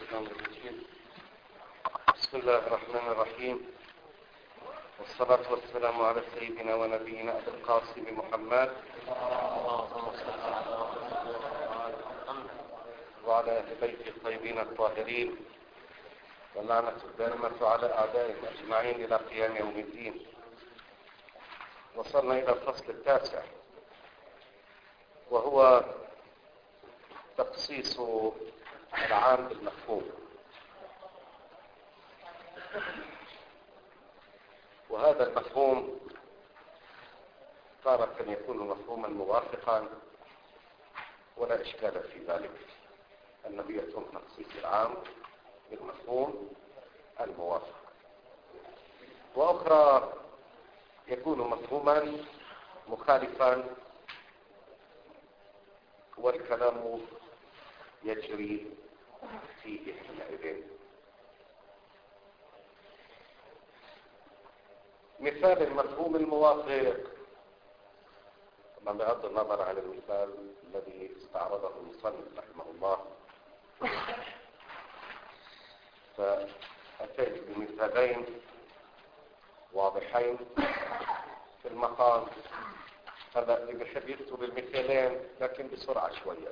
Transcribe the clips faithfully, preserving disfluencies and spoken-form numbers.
الشيطان الرجيم. بسم الله الرحمن الرحيم، والصلاة والسلام على سيدنا ونبينا أبي القاسم محمد وعلى أهل بيته الطيبين الطاهرين، واللعنة الدائمة على أعدائهم أجمعين إلى قيام يوم الدين. وصلنا إلى الفصل التاسع، وهو تخصيص العام بالمفهوم. وهذا المفهوم تارة يكون مفهوما موافقا ولا إشكال في ذلك، أنه يتم تخصيص العام بالمفهوم الموافق، وأخرى يكون مفهوما مخالفا والكلام يجري فيه حينئذ. مثال المفهوم الموافق، بغض النظر عن المثال الذي استعرضه المصنف رحمه الله، فأتيت بمثالين واضحين في المقام. هذا اللي بحب يكتب المثالين لكن بسرعة شوية.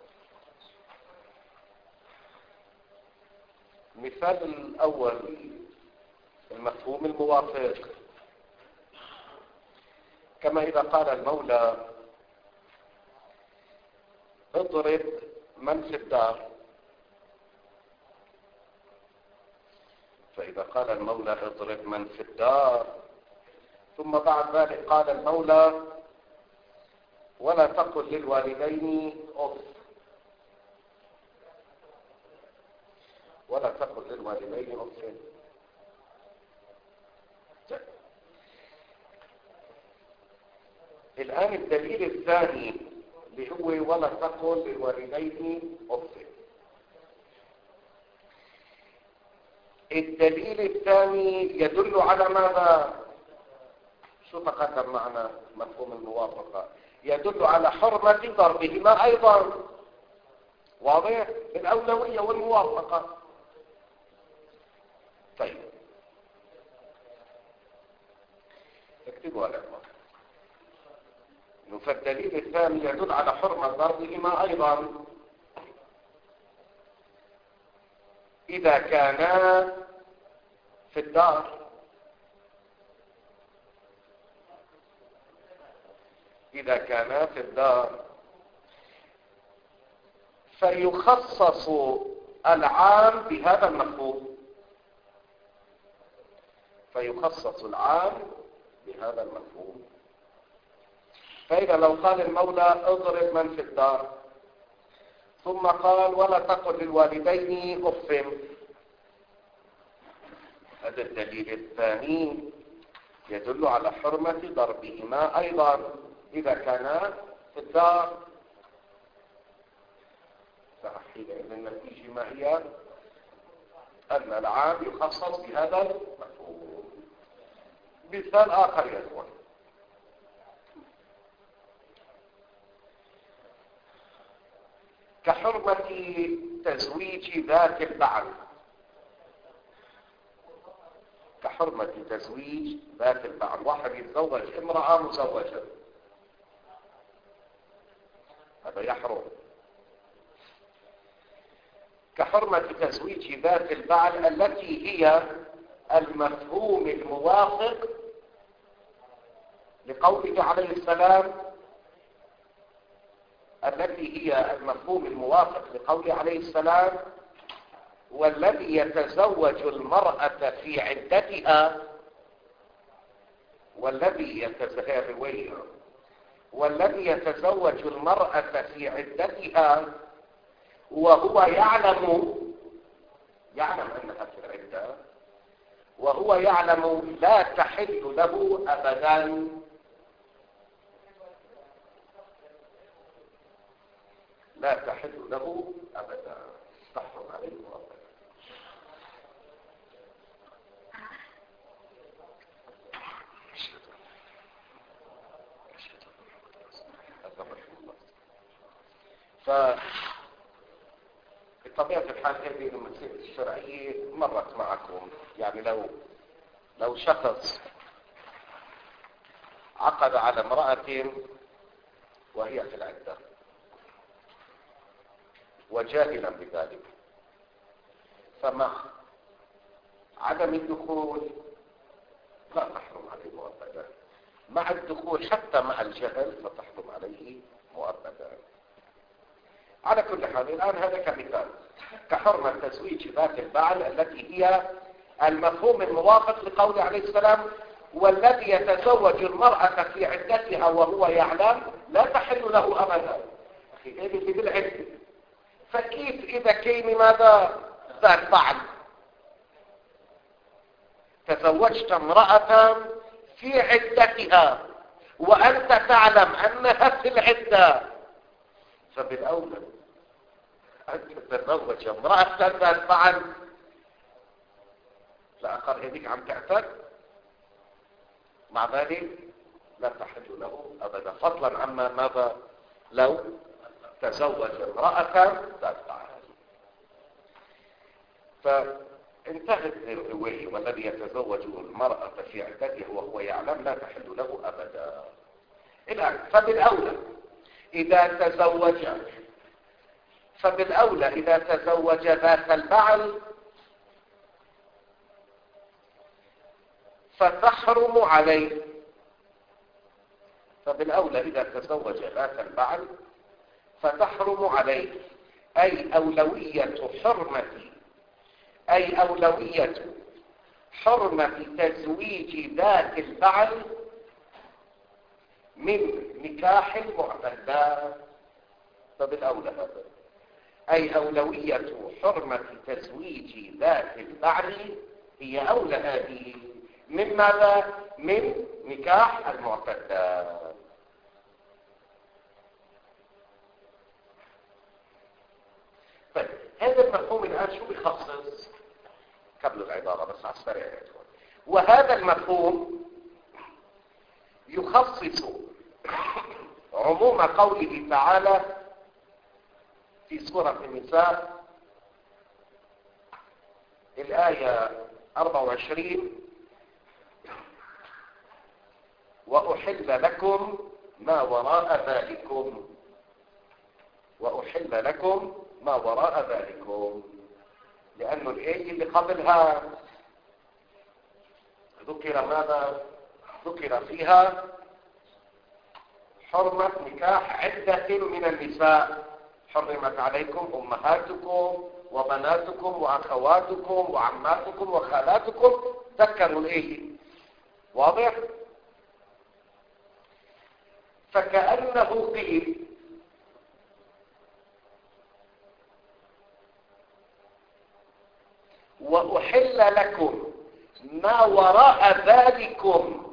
المثال الأول المفهوم الموافق، كما إذا قال المولى اضرب من في الدار، فإذا قال المولى اضرب من في الدار ثم بعد ذلك قال المولى ولا تقل للوالدين أف، ولا تقل للوالدين أف. الآن الدليل الثاني اللي هو ولا تقل للوالدين أف. الدليل الثاني يدل على ماذا؟ شو تقدم معنا مفهوم الموافقة؟ يدل على حرمة ضربهما أيضا. واضح؟ الأولوية والموافقة. طيب اكتبوا على الموافقة. فالدليل الثاني يدل على حرمة ضربهما أيضا إذا كانا في الدار، إذا كانا في الدار فيخصص العام بهذا المفهوم، فيخصص العام بهذا المفهوم. فإذا لو قال المولى اضرب من في الدار ثم قال ولا تقل للوالدين أف، هذا الدليل الثاني يدل على حرمة ضربهما أيضا إذا كانا في الدار. فحينئذ النتيجة ما هي؟ أن العام يخصص بهذا المفهوم. مثال آخر يا إخوان، كحرمة تزويج ذات البعل، كحرمة تزويج ذات البعل. واحد يتزوج امرأة مزوجة، هذا يحرم. كحرمة تزويج ذات البعل التي هي المفهوم الموافق لقوله عليه السلام، التي هي المفهوم الموافق لقوله عليه السلام والذي يتزوج المرأة في عدتها، والذي يتزوج والذي يتزوج المرأة في عدتها وهو يعلم يعلم أنها في العدة، وهو يعلم لا تحل له أبدا. لا تحل له أبدا، تحرم عليه أبدا. ف طبيعة الحال هذه المسائل الشرعية مرت معكم. يعني لو لو شخص عقد على امرأة وهي في العدة وجاهلا بذلك، فمع عدم الدخول لا تحرم عليه مؤبدا، مع الدخول حتى مع الجهل فتحرم عليه مؤبدا. على كل حال الآن هذا كمثال كحرمة تزويج ذات البعل التي هي المفهوم الموافق لقول عليه السلام: والذي يتزوج المرأة في عدتها وهو يعلم لا تحل له أبدا. أخي إيه اللي بالعدة؟ فكيف إذا كان ماذا ذات بعل؟ تزوجت امرأة في عدتها وأنت تعلم أنها في العدة، فبالأولى أن تتزوج امرأة ذات بعل. لا أقل هذيك عم تعتد، مع ذلك لا تحل له أبدا، فضلا عما ماذا لو تزوج امرأة ذات بعل. فانتهت الرواية: والذي يتزوج المرأة في عدته وهو يعلم لا تحل له أبدا. الآن فبالأولى إذا تزوج فبالأولى إذا تزوج ذات البعل فتحرم عليه. فبالأولى إذا تزوج ذات البعل فتحرم عليه، أي أولوية حرمة أي أولوية حرمة تزويج ذات البعل من نكاح المعتدات. فبالأولى هذا أي أولوية حرمة تزويج ذات البعل هي أولى هذه من ماذا؟ من نكاح المعتدات. طيب هذا المفهوم الآن شو بيخصص؟ قبل العبارة بس على السريع يا إخوان. وهذا المفهوم يخصص عموم قوله تعالى في سورة النساء الآية أربعة وعشرين: وأحل لكم ما وراء ذلكم وأحل لكم ما وراء ذلكم لأنه الآية اللي قبلها ذكر ماذا؟ ذكر فيها حرمة نكاح عدة من النساء: حرمت عليكم أمهاتكم وبناتكم وأخواتكم وعماتكم وخالاتكم. ذكروا الآية، واضح؟ فكأنه قيل وأحل لكم ما وراء ذلكم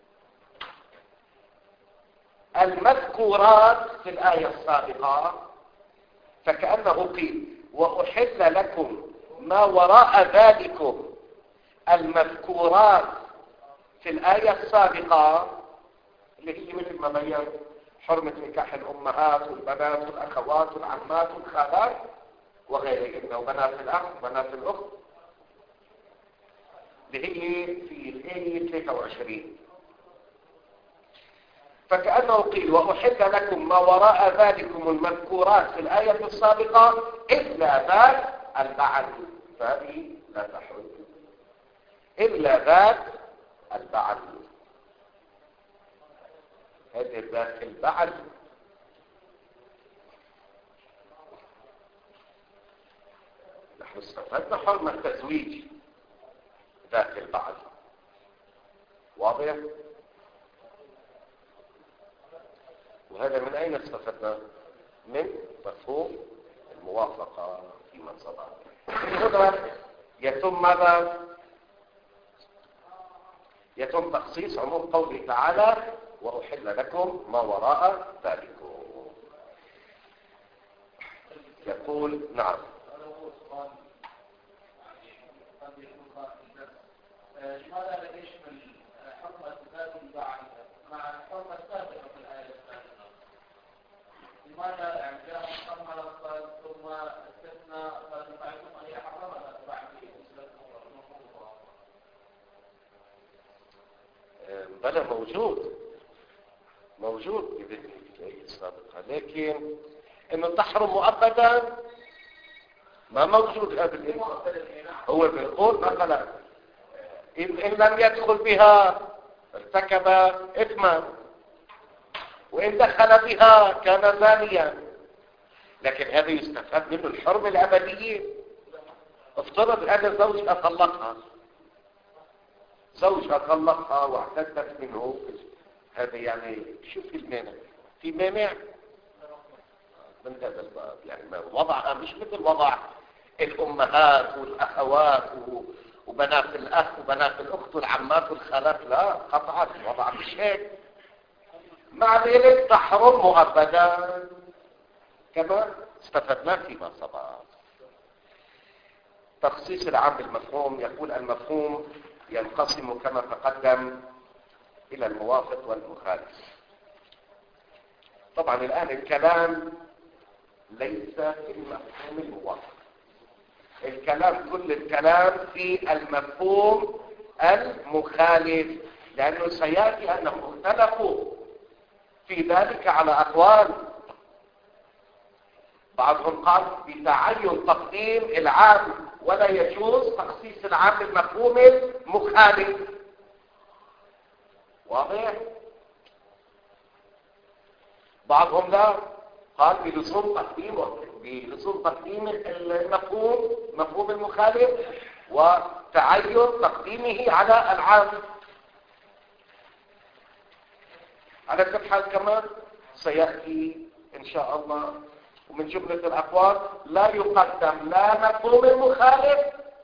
المذكورات في الآية السابقة. فكأنه قيل وأحل لكم ما وراء ذلكم المذكورات في الآية السابقة اللي هي مثل ما بين حرمة نكاح الأمهات والبنات والأخوات والعمات والخالات وغيرهن وبنات الأخ وبنات الأخت، اللي هي في الآية ثلاثة وعشرين. فكأنه قيل وأحل لكم ما وراء ذلكم المذكورات في الآية السابقة إلا ذات البعل، فهذه لا تحل إلا ذات البعل. هذه ذات البعل نحن استفدنا حرمة تزويج ذات البعل، واضح؟ وهذا من أين استفدنا؟ من مفهوم الموافقة فيما سبق. هنا يتم ماذا؟ يتم تخصيص عموم قوله تعالى وأحل لكم ما وراء ذلكم. يقول نعم. لماذا لا يشمل حرمة ذات البعل مع الحرمة السابقة في الآية السابقة؟ لماذا يعني جاء محرمة ثم استثنى موجود موجود بذهن الآية السابقة، لكن انه تحرم مؤبدا ما موجود هذا الإنسان. هو بيقول مثلا إن, إن لم يدخل بها ارتكب إثما، وإن دخل بها كان زانيا، لكن هذا يستفاد منه الحرمة الأبدية. افترض أن زوج أطلقها زوج أطلقها واعتدت منه، هذا يعني شو في المانع؟ في مانع من هذا الباب؟ يعني وضعها مش مثل وضع الأمهات والأخوات وبنات الأخ وبنات الأخت والعمات والخالات، لا قطعا وضع مش هيك. مع ذلك تحرم مؤبدا كما استفدنا فيما سبق. تخصيص العام بالمفهوم، يقول المفهوم ينقسم كما تقدم إلى الموافق والمخالف. طبعا الآن الكلام ليس في المفهوم الموافق، الكلام كل الكلام في المفهوم المخالف، لأنه سيأتي أنهم اختلفوا في ذلك على أقوال. بعضهم قال بتعين تقديم العام ولا يجوز تخصيص العام بالمفهوم المخالف. واضح؟ بعضهم لا، قال بلزوم تقديم بلزوم تقديم المفهوم مفهوم المخالف وتعين تقديمه على العام. على كل حال كمان سيأتي إن شاء الله، ومن جملة الأقوال لا يقدم لا مفهوم المخالف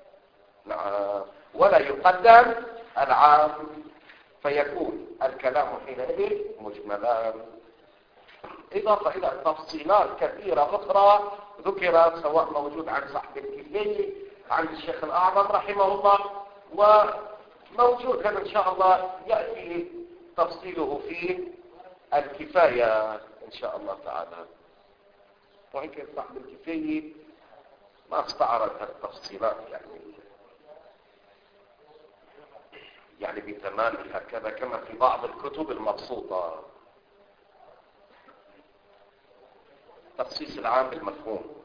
ولا يقدم العام، فيكون الكلام حينئذ مجملا. إضافة إلى تفصيلات كثيرة أخرى ذكرت، سواء موجود عن صاحب الكفاية عن الشيخ الأعظم رحمه الله، وموجود هذا إن شاء الله يأتي تفصيله في الكفاية إن شاء الله تعالى. وإن كان صاحب الكفاية ما استعرض هالتفصيلات يعني يعني بتمامها كذا كما في بعض الكتب المبسوطة. تخصيص العام بالمفهوم.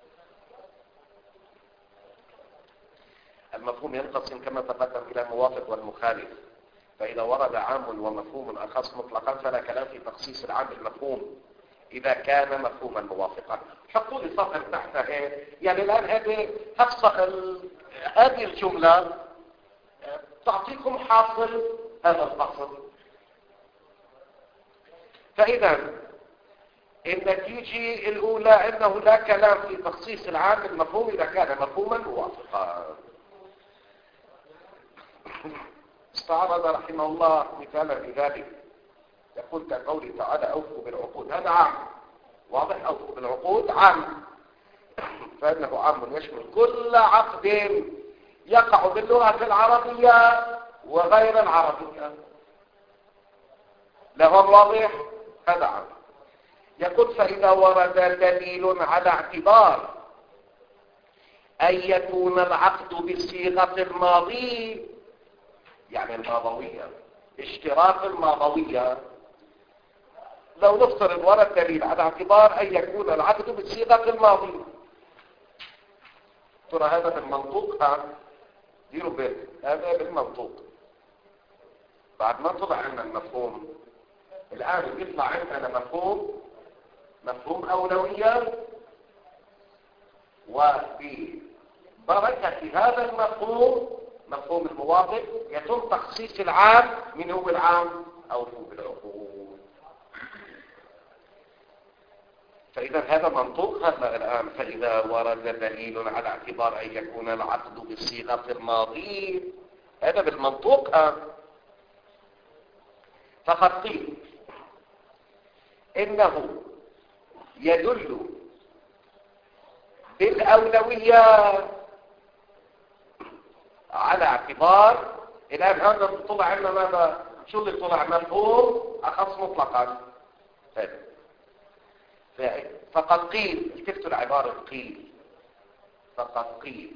المفهوم ينقسم كما تقدم إلى الموافق والمخالف، فإذا ورد عام ومفهوم أخص مطلقا فلا كلام في تخصيص العام بالمفهوم إذا كان مفهوما موافقا. حطوا لي سطر تحتها هيك، يعني الآن هذه هذه الجملة تعطيكم حاصل هذا الفصل. فإذا النتيجة الأولى أنه لا كلام في تخصيص العام بالمفهوم إذا كان مفهوما موافقا. استعرض رحمه الله مثالا لذلك، يقول كقوله تعالى أوفوا بالعقود، هذا عام واضح، أوفوا بالعقود عام، فإنه عام يشمل كل عقد يقع باللغة العربية وغير العربية. لهم واضح؟ هذا عام. يقول فإذا ورد دليل على اعتبار أن يكون العقد بالصيغة الماضية، يعني الماضوية، اشتراط الماضوية، لو نفترض ورد دليل على اعتبار أن يكون العقد بالصيغة الماضية، ترى هذا بالمنطوق، ها ديروا بالك هذا بالمنطوق. بعد ما طلع عندنا المفهوم، الآن بيطلع عندنا مفهوم مفهوم أولوية، وببركة هذا المفهوم مفهوم الموافق يتم تخصيص العام. من هو العام؟ أوفوا بالعقود. فإذا هذا منطوق هذا الآن. فإذا ورد دليل على اعتبار أن يكون العقد بالصيغة الماضية، هذا بالمنطوق. فقد قيل إنه يدل بالأولوية على اعتبار، الآن هذا طلع عندنا ماذا؟ شو اللي طلع؟ مفهوم أخص مطلقا. فقد قيل، التفت العبارة قيل، فقد قيل،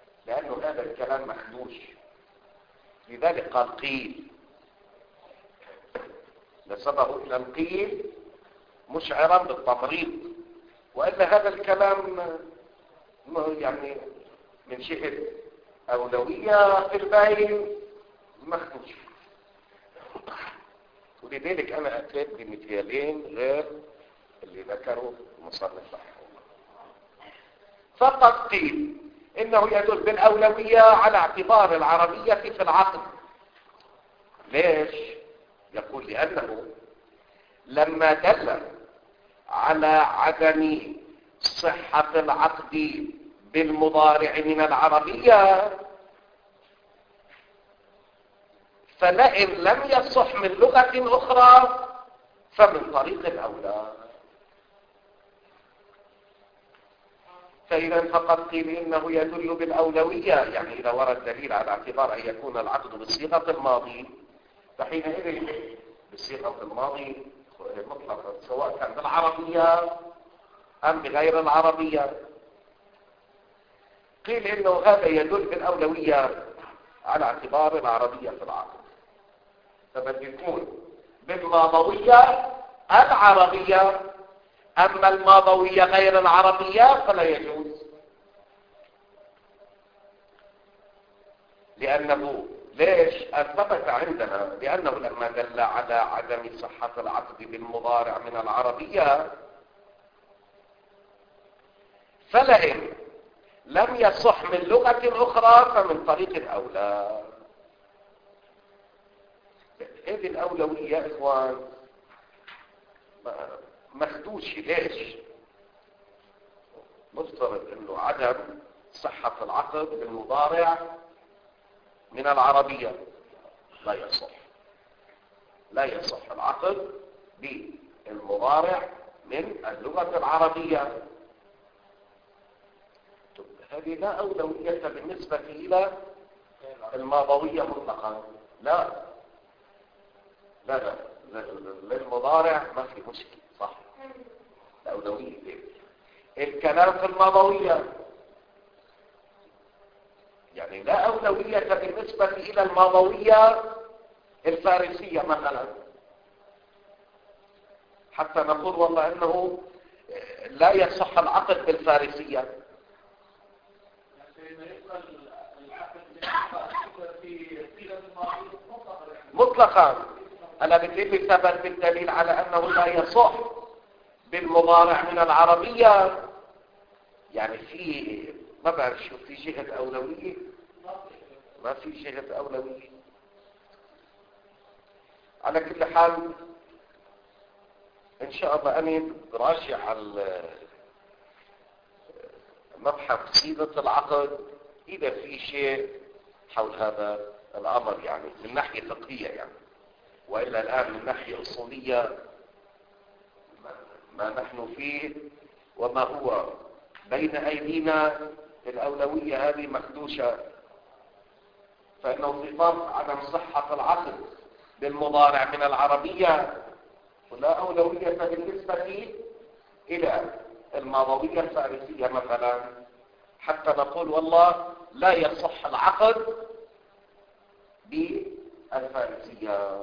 لأنه هذا الكلام مخدوش، لذلك قال قيل. نسبه إلى القيل مشعرا بالتمريض، وإلا هذا الكلام يعني من جهة أولوية في البين مخدوش. ولذلك أنا أتيت بمثالين غير اللي ذكروا المصنف رحمه الله. فقد قيل إنه يدل بالأولوية على اعتبار العربية في العقد. ليش؟ يقول لأنه لما دل على عدم صحة العقد بالمضارع من العربية، فلئن لم يصح من لغة أخرى فمن طريق الأولى. فإذا فقد قيل إنه يدل بالأولوية، يعني إذا ورد دليل على اعتبار أن يكون العقد بصيغة الماضي فحينئذ بصيغة الماضي مطلقا سواء كان بالعربية أم بغير العربية. قيل إنه هذا يدل بالأولوية على اعتبار العربية في العقد، فبد يكون بالماضوية العربية، أما الماضوية غير العربية فلا يجوز، لأنه ليش؟ أثبت عندنا لأنه لما دل على عدم صحة العقد بالمضارع من العربية، فلئن لم يصح من لغة أخرى فمن طريق الأولى. هذه الأولوية يا إخوان مخدوش. ليش؟ مفترض أنه عدم صحة العقد بالمضارع من العربية لا يصح، لا يصح العقد بالمضارع من اللغة العربية. هذه لا أولوية بالنسبة إلى الماضوية مطلقا. لا لا لا للمضارع ما في مشكلة، صح؟ الأولوية دي. الكلام في الماضوية يعني لا أولوية بالنسبة إلى الماضوية الفارسية مثلا، حتى نقول والله أنه لا يصح العقد بالفارسية. مطلقا أنا بتقول ثبت بالدليل على أنه لا يصح بالمضارع من العربية، يعني في ما بعرف شو في جهة أولوية، ما في جهة أولوية. على كل حال إن شاء الله أنا براجع مبحث صيغة العقد إذا في شيء حول هذا الأمر، يعني من ناحية فقهية يعني، وإلا الآن من ناحية أصولية ما نحن فيه وما هو بين أيدينا الأولوية هذه مخدوشة. فإنه في فرق عدم صحة العقد بالمضارع من العربية ولا أولوية بالنسبة إلى الماضوية الفارسية مثلا، حتى نقول والله لا يصح العقد بالفارسية.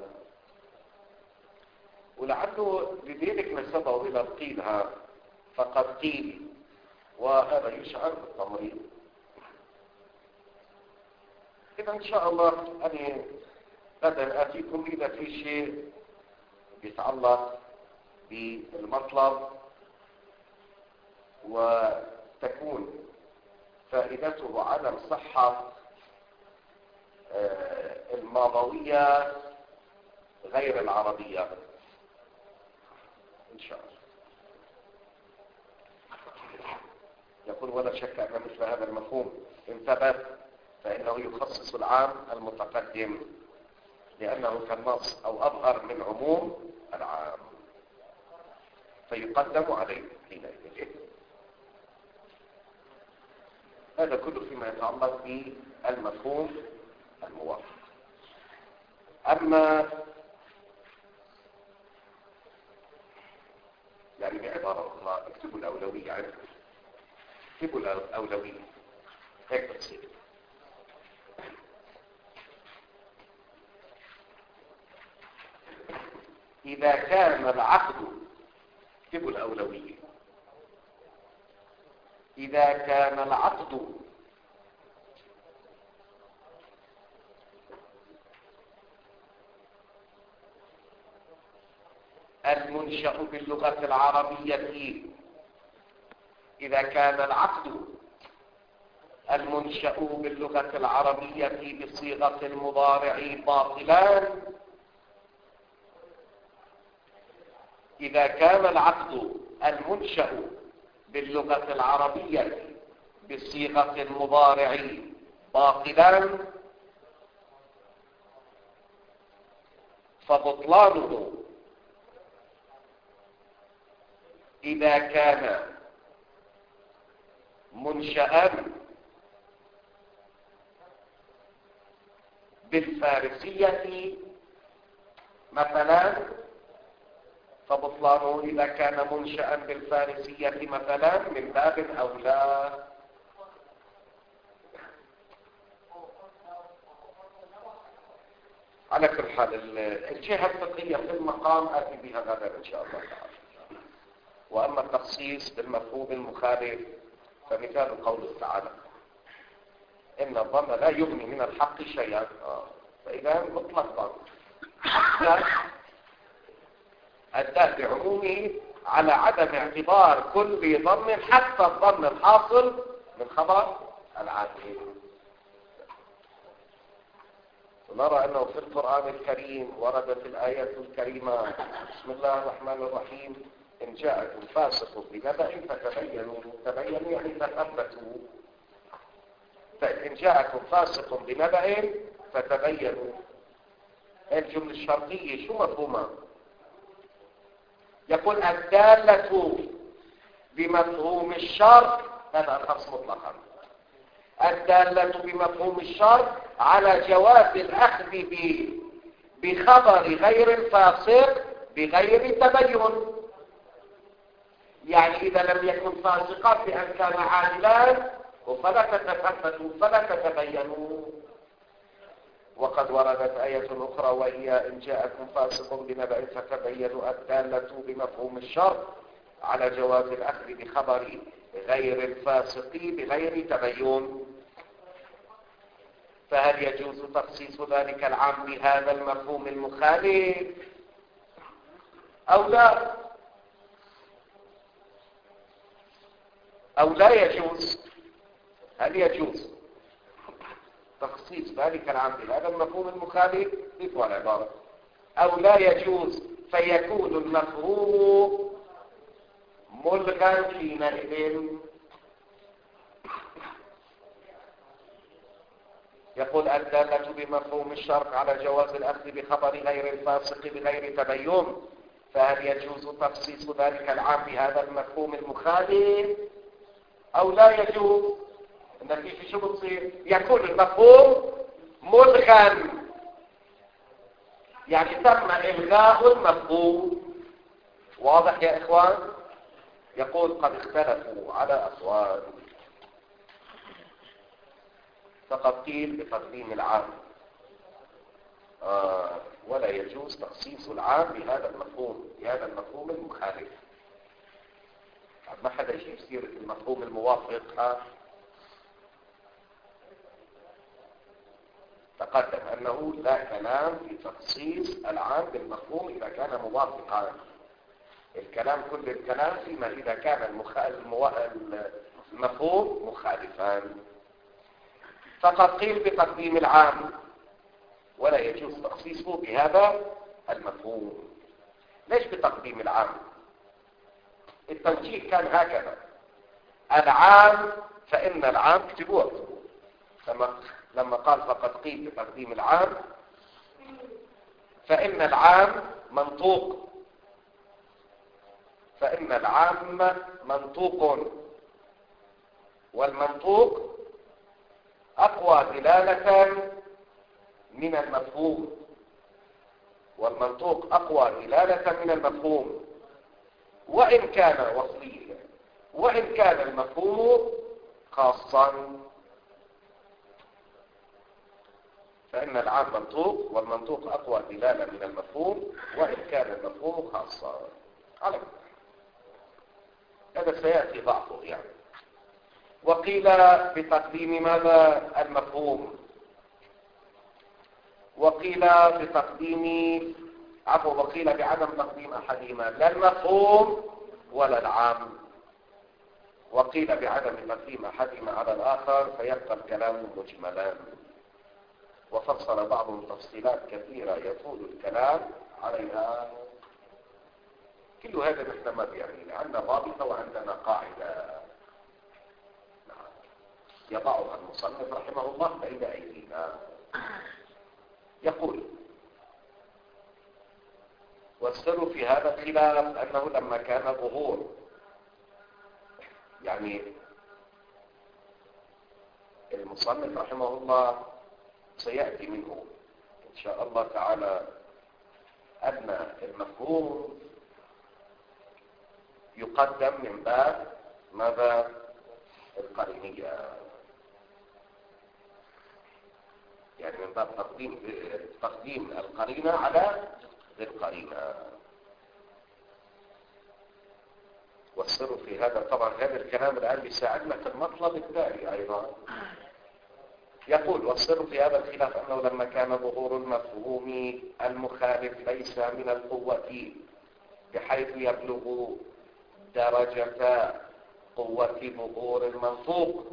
ولعله لذلك نسبه إلى القيل ها فقد قيل، وهذا يشعر بالتمريض. إذا إن شاء الله أنا بدأ آتيكم إذا في شيء يتعلق بالمطلب وتكون فائدته عدم صحة الماضوية غير العربية إن شاء الله. يقول ولا شك أن مثل هذا المفهوم إن ثبت فإنه يخصص العام المتقدم لأنه كالنص أو أظهر من عموم العام فيقدم عليه حينئذ. هذا كله فيما يتعلق بالمفهوم الموافق. أما يعني بعبارة أخرى اكتبوا الأولوية عندكم، اكتبوا الأولوية هيك بتصير. إذا كان العقد، اكتبوا الأولوية، إذا كان العقد المنشأ باللغة العربية إذا كان العقد المنشأ باللغة العربية بصيغة المضارع باطلا، إذا كان العقد المنشأ باللغة العربية بصيغة المضارع باطلا فبطلانه إذا كان منشأ بالفارسية مثلا، فبطلانه إذا كان منشأ بالفارسية مثلا من باب أولى. على كل حال الجهة الفقهية في المقام آتي بها غدا إن شاء الله تعالى. وأما التخصيص بالمفهوم المخالف فمثال قوله تعالى إن الظن لا يغني من الحق شيئا، آه. فإذا مطلق ظن أدى بعمومه على عدم اعتبار كل ظن حتى الظن الحاصل من خبر العادل. ونرى أنه في القرآن الكريم وردت الآيات الكريمة بسم الله الرحمن الرحيم إن جاءكم فاسق بنبأ فتبينوا، تبينوا يعني تثبتوا، فإن جاءكم فاسق بنبأ فتبينوا. الجملة الشرطية شو مفهومها؟ يقول الدالة بمفهوم الشرط، هذا الخص مطلقا، الدالة بمفهوم الشرط على جواز الأخذ بخبر غير الفاسق بغير تبين. يعني إذا لم يكن فاسقا بأن كان عادلا فلا تتثبتوا فلا تتبينوا. وقد وردت آية أخرى وهي إن جاءكم فاسق بنبأ فتبينوا، الدالة بمفهوم الشرط على جواز الأخذ بخبر غير الفاسق بغير تبين. فهل يجوز تخصيص ذلك العام بهذا المفهوم المخالف أو لا؟ أو لا يجوز؟ هل يجوز تخصيص ذلك العام بهذا المفهوم المخالف مثل العبارة أو لا يجوز فيكون المفهوم ملغا حينئذ؟ يقول الدالة بمفهوم الشرط على جواز الأخذ بخبر غير الفاسق بغير تبين، فهل يجوز تخصيص ذلك العام بهذا المفهوم المخالف أو لا يجوز؟ النتيجة شو بتصير؟ يكون المفهوم ملغا، يعني تم إلغاء المفهوم. واضح يا إخوان؟ يقول قد اختلفوا على أقوال، فقد قيل بتقديم العام آه ولا يجوز تخصيص العام بهذا المفهوم بهذا المفهوم المخالف. ما حدا يجيب سيرة المفهوم الموافق. ها تقدم أنه لا كلام في تخصيص العام بالمفهوم إذا كان موافقا. الكلام كل الكلام فيما إذا كان المخ... المو... المفهوم مخالفا. فقد قيل بتقديم العام ولا يجوز تخصيصه بهذا المفهوم. ليش بتقديم العام؟ التوجيه كان هكذا: العام فإن العام، اكتبوها لما لما قال فقد قيل بتقديم العام فإن العام منطوق فإن العام منطوق، والمنطوق أقوى دلالة من المفهوم والمنطوق أقوى دلالة من المفهوم وإن كان وصليا، وإن كان المفهوم خاصا. فإن العام منطوق، والمنطوق أقوى دلالة من المفهوم وإن كان المفهوم خاصا. على هذا سيأتي ضعفه يعني. وقيل بتقديم ماذا؟ المفهوم. وقيل بتقديم عفوا وقيل بعدم تقديم أحدهما، لا المفهوم ولا العام. وقيل بعدم تقديم أحدهما على الآخر فيبقى الكلام مجملا. وفصل بعضهم تفصيلات كثيرة يطول الكلام عليها. كل هذا نحن ما بيعنينا، عندنا ضابطة وعندنا قاعدة يضعها المصنف رحمه الله بين أيدينا. يقول: والسر في هذا الخلاف أنه لما كان ظهور، يعني المصنف رحمه الله سيأتي منه إن شاء الله تعالى أن المفهوم يقدم من باب ماذا؟ القرينية، يعني من باب تقديم تقديم القرينة على القرينة. والسر في هذا، طبعا هذا الكلام الآن بيساعدنا في المطلب التالي أيضا. يقول: والسر في هذا الخلاف أنه لما كان ظهور المفهوم المخالف ليس من القوة بحيث يبلغ درجة قوة ظهور المنطوق.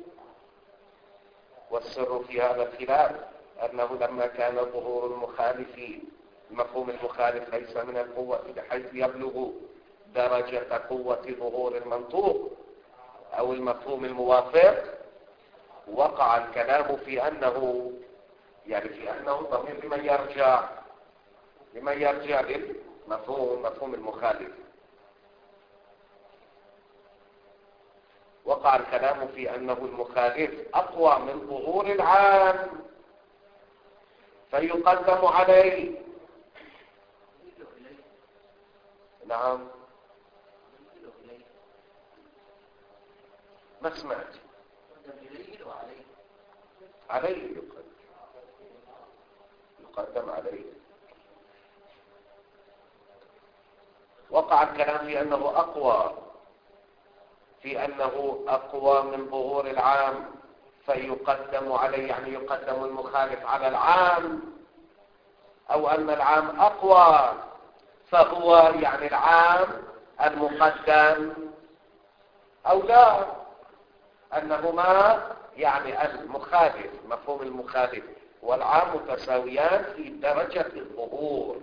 والسر في هذا الخلاف أنه لما كان ظهور المخالف المفهوم المخالف ليس من القوة بحيث يبلغ درجة قوة ظهور المنطوق أو المفهوم الموافق، وقع الكلام في أنه يعني في أنه ضمير لمن يرجع لمن يرجع للمفهوم مفهوم المخالف. وقع الكلام في أنه المخالف أقوى من ظهور العام فيقدم عليه. نعم، ما سمعت. عليه يقدم يقدم عليه. وقع الكلام في أنه أقوى في أنه أقوى من ظهور العام فيقدم عليه، يعني يقدم المخالف على العام، أو أن العام أقوى فهو يعني العام المقدم، أو لا أنهما يعني المخالف مفهوم المخالف والعام متساويان في درجة الظهور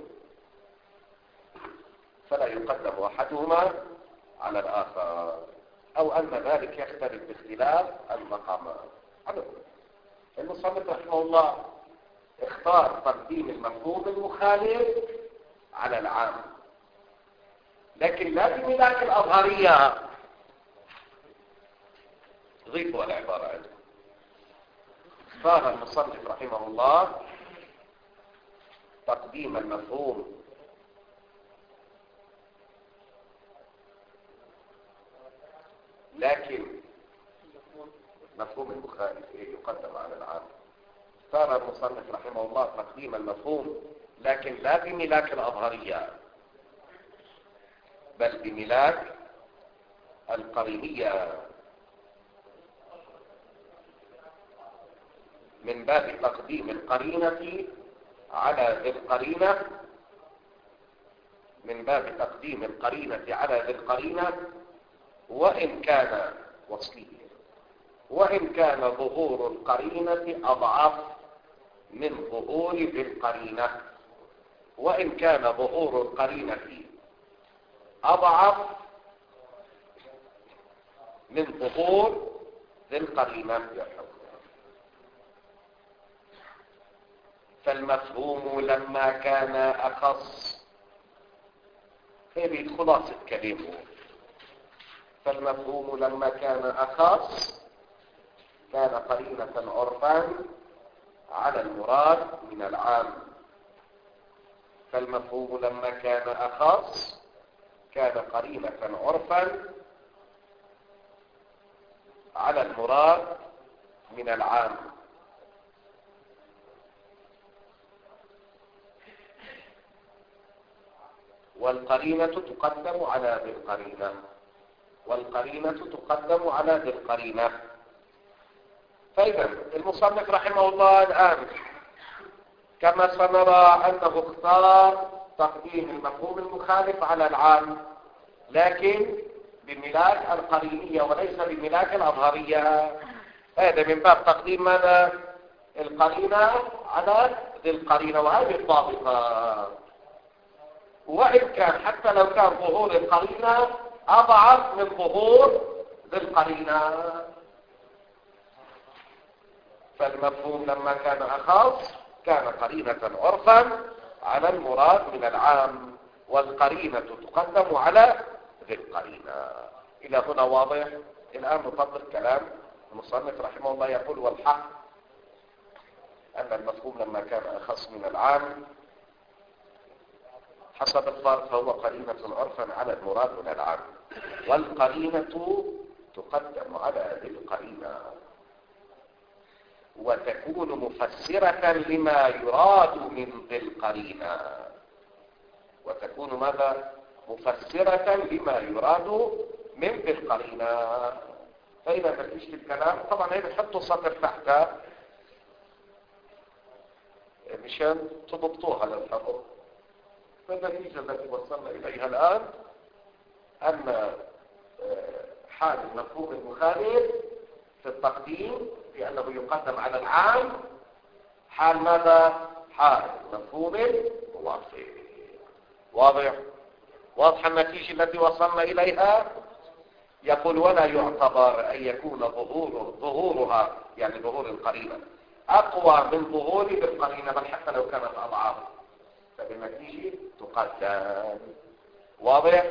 فلا يقدم أحدهما على الآخر، أو أن ذلك يختلف باختلاف المقامات. المصنف رحمه الله اختار تقديم المفهوم المخالف على العام، لكن لا بملاك الأظهرية. ضيفوا العبارة عنه. اختار المصنف رحمه الله تقديم المفهوم لكن مفهوم المخالف يقدم على العام. اختار المصنف رحمه الله تقديم المفهوم لكن لا بملاك الأظهرية بل بملاك القرينية، من باب تقديم القرينة على ذي القرينة من باب تقديم القرينة على ذي القرينة وإن كان وصليا، وإن كان ظهور القرينة أضعف من ظهور ذي القرينة، وإن كان ظهور القرينة أضعف من ظهور ذي القرينة. فالمفهوم لما كان أخص، هذه خلاصة كلمه، فالمفهوم لما كان أخص كان قرينة عرفا على المراد من العام. فالمفهوم لما كان أخص كان قرينة عرفا على المراد من العام. والقرينة تقدم على ذي القرينة والقرينة تقدم على ذي القرينة. فإذا المصنف رحمه الله الآن كما سنرى أنه اختار تقديم المفهوم المخالف على العام، لكن بملاك القرينية وليس بملاك الأظهرية. هذا من باب تقديم ماذا؟ القرينة على ذي القرينة، وهذه الضابطة. وإن كان حتى لو كان ظهور القرينة أضعف من ظهور ذي القرينة، فالمفهوم لما كان أخص كان قرينة عرفا على المراد من العام، والقرينة تقدم على ذي القرينة. إلى هنا واضح؟ الآن نطبق كلام المصنف رحمه الله. يقول: والحق أن المفهوم لما كان أخص من العام حسب الفرق فهو قرينة عرفا على المراد من العام، والقرينة تقدم على ذي القرينة وتكون مفسرة لما يراد من ذي القرينة. وتكون ماذا؟ مفسرة لما يراد من ذي القرينة. فإذا تفتش الكلام طبعا هنا نحطوا سطر تحتها مشان تضبطوها للحفظ. فالنتيجة التي وصلنا إليها الآن أن حال المفهوم المخالف في التقديم لأنه يقدم على العام حال ماذا؟ حال مفهوم موافق. واضح؟ واضح النتيجة التي وصلنا إليها؟ يقول: ولا يعتبر أن يكون ظهور ظهورها يعني ظهور القرينة أقوى من ظهور القرينة، بل حتى لو كانت أضعاف فبالنتيجة تقدم. واضح؟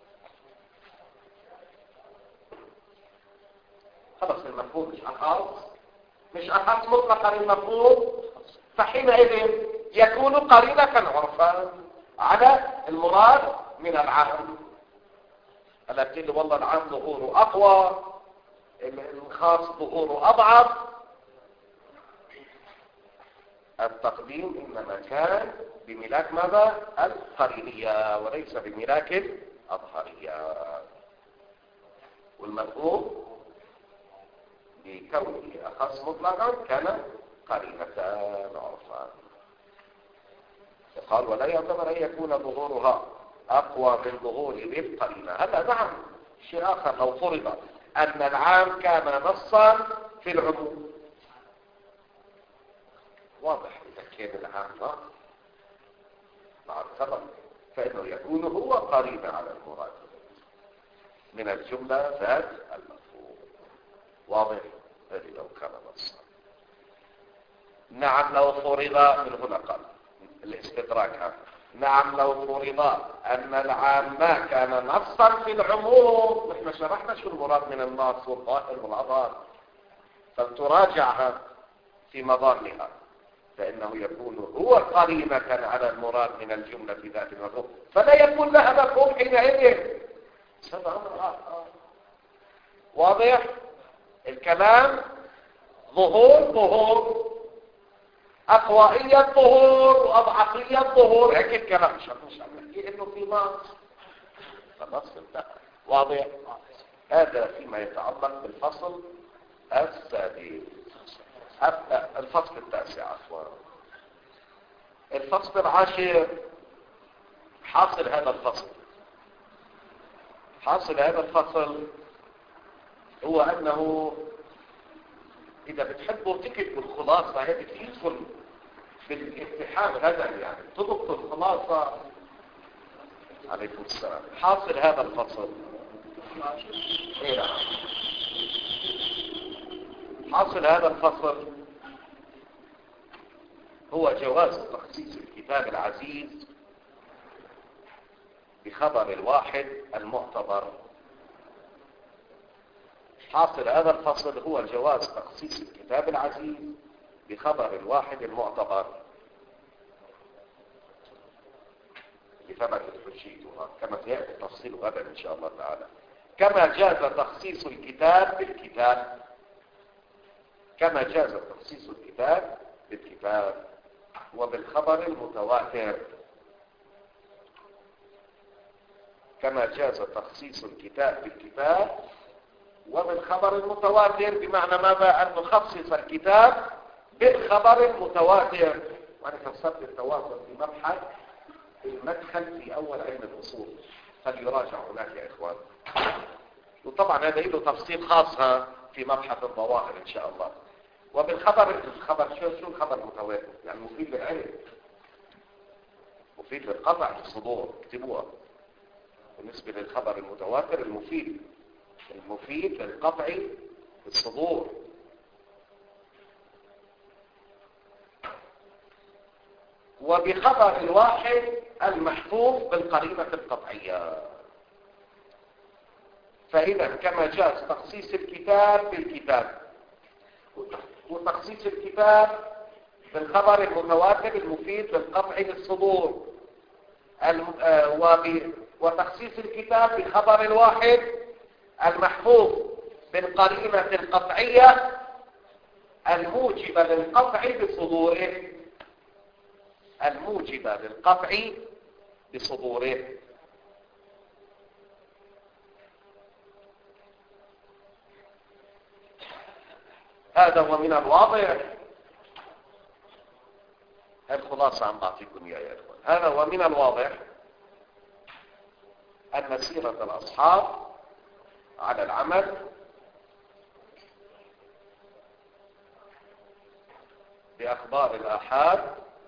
خلاص المفهوم مش أخص مش أخص مطلقا المفهوم، فحينئذ يكون قرينة عرفا على المراد من العام. التي والله العام ظهوره أقوى، الخاص ظهوره أضعف. التقديم إنما كان بملاك ماذا؟ القرينية وليس بملاك الأظهرية. والمفهوم بكونه أخص مطلقا كان قرينة عرفا. قال: ولا يعتبر أن يكون ظهورها أقوى من ظهور ذي القرينة. هذا نعم شيء آخر. لو فرض أن العام كان نصا في العموم، واضح إذا كان العام مع السبب فإنه يكون هو قريبا على المراد من الجملة ذات المفهوم. واضح؟ هذه لو كان نصا. نعم لو فرض، من هنا قال الاستدراك هذا. نعم لو فرض أن العام ما كان نصا في العموم. نحن شرحنا شو المراد من النص والظاهر والأظهر، فلتراجعها في مظانها، فإنه يكون هو قرينة على المراد من الجملة في ذات المفهوم، فلا يكون لها مفهوم حينئذ. هذا أمر آخر. واضح الكلام؟ ظهور ظهور، أقوائية ظهور وأضعفية ظهور، هيك الكلام. مش مش عم نحكي إنه في نص، خلاص انتهى. واضح؟ هذا فيما يتعلق بالفصل السادس. الفصل التاسع عفوا. الفصل العاشر. حاصل هذا الفصل حاصل هذا الفصل هو أنه إذا بتحبوا تكتبوا الخلاصة هذه تدخل بالامتحان غدا، يعني تضبط الخلاصة. عليكم السلام. حاصل هذا الفصل إيه حاصل هذا الفصل هو جواز تخصيص الكتاب العزيز بخبر الواحد المعتبر. حاصل هذا الفصل هو جواز تخصيص الكتاب العزيز بخبر الواحد المعتبر لثبت حجيتها كما سيأتي التفصيل غدا إن شاء الله تعالى. كما جاز تخصيص الكتاب بالكتاب كما جاز تخصيص الكتاب بالكتاب وبالخبر المتواتر. كما جاز تخصيص الكتاب بالكتاب وبالخبر المتواتر، بمعنى ماذا؟ أن نخصص الكتاب بالخبر المتواتر. وأنا فسرت التواتر في مبحث المدخل في أول علم الأصول، فليراجع هناك يا إخوان. وطبعا هذا له تفصيل خاص في مبحث الظواهر إن شاء الله. وبالخبر، الخبر شو شو الخبر المتواتر؟ يعني مفيد للعلم، مفيد للقطع في الصدور، اكتبوها. بالنسبة للخبر المتواتر المفيد المفيد للقطع في الصدور. وبخبر الواحد المحفوظ بالقرينة القطعية. فإذا كما جاز تخصيص الكتاب بالكتاب وتخصيص الكتاب بالخبر المتواتر المفيد للقطع بالصدور، وتخصيص الكتاب بخبر الواحد المحفوظ بالقرينة القطعية الموجبة للقطع بصدوره، الموجبة للقطع بصدوره. هذا هو من الواضح. الخلاصة عم بعطيكم يا إخوان. هذا هو من الواضح أن سيرة الأصحاب على العمل بأخبار الآحاد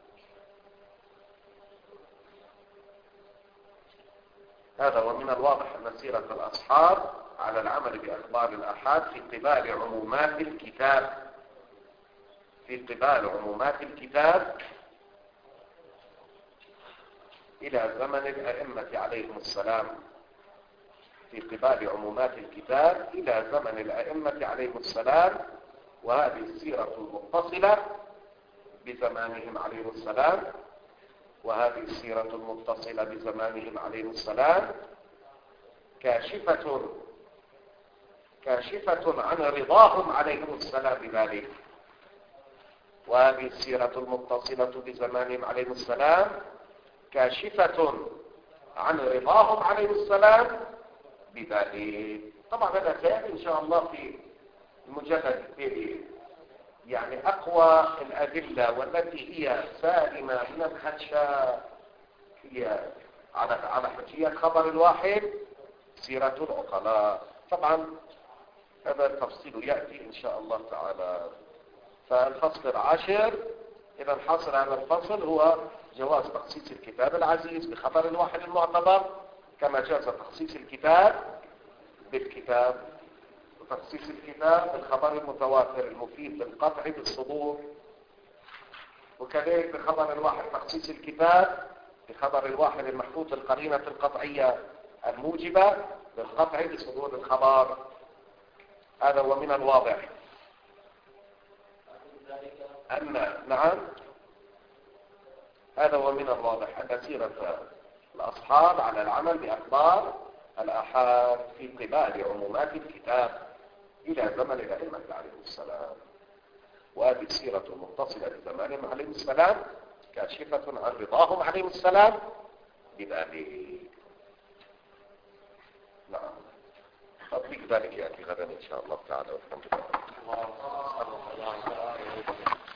هذا هو من الواضح أن سيرة الأصحاب على العمل بأخبار الآحاد في قبال عمومات الكتاب في قبال عمومات الكتاب إلى زمن الأئمة عليهم السلام في قبال عمومات الكتاب إلى زمن الأئمة عليهم السلام. وهذه السيرة المتصلة بزمانهم عليهم السلام وهذه السيرة المتصلة بزمانهم عليهم السلام كاشفة كاشفة عن رضاهم عليهم السلام بذلك. وهذه السيرة المتصلة بزمانهم عليهم السلام كاشفة عن رضاهم عليهم السلام بذلك. طبعا هذا سيأتي إن شاء الله في المجلد الثاني، يعني أقوى الأدلة والتي هي سالمة من الخدشة هي على على حجية خبر الواحد سيرة العقلاء. طبعا هذا التفصيل يأتي إن شاء الله تعالى. فالفصل العاشر إذا حاصل هذا الفصل هو جواز تخصيص الكتاب العزيز بخبر الواحد المعتبر كما جاز تخصيص الكتاب بالكتاب، وتخصيص الكتاب بالخبر المتواتر المفيد للقطع بالصدور، وكذلك بخبر الواحد تخصيص الكتاب بخبر الواحد المحفوظ القرينة القطعية الموجبة للقطع بصدور الخبر. هذا هو من الواضح أن نعم هذا هو من الواضح أن سيرة الأصحاب على العمل بأخبار الآحاد في قبال عمومات الكتاب إلى زمن الأئمة عليهم السلام. وهذه السيرة المتصلة بزمانهم عليهم السلام كاشفة عن رضاهم عليهم السلام بذلك. نعم تطبيق ذلك يأتي غدا إن شاء الله تعالى والحمد لله.